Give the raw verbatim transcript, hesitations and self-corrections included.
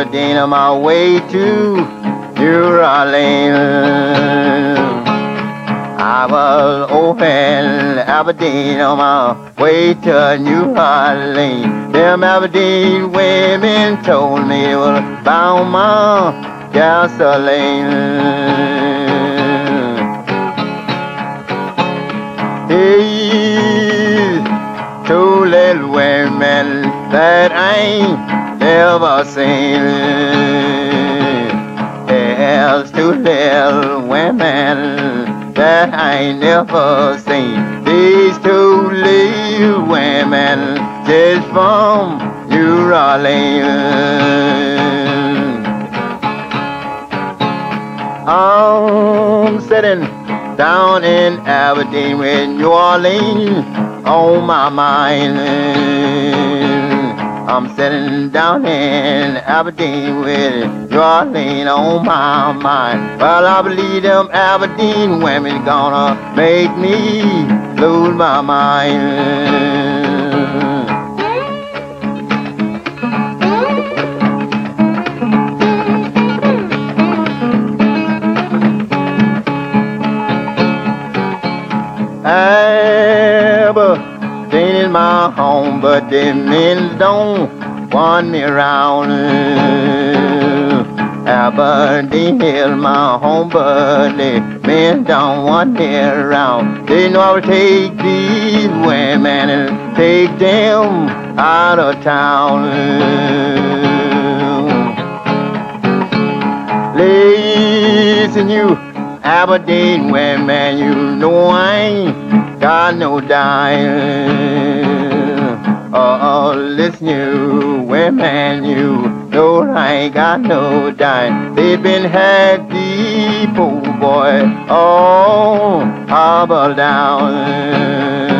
Aberdeen on my way to New Orleans. I was over in Aberdeen on my way to New Orleans. Them Aberdeen women told me it was about my gasoline. Hey, two little women that I ain't never seen. There's two little women that I ain't never seen. These two little women just from New Orleans. I'm sitting down in Aberdeen with New Orleans on my mind. I'm sitting down in Aberdeen with New Orleans on my mind. Well, I believe them Aberdeen women gonna make me lose my mind. Aberdeen is my home, but the men don't want me around. Aberdeen is my home, but the men don't want me around. They know I will take these women and take them out of town. Listen, you Aberdeen women, you know I ain't got no dime. Oh, listen, you women, you know I ain't got no dime. They've been had the poor boy all hobbled down.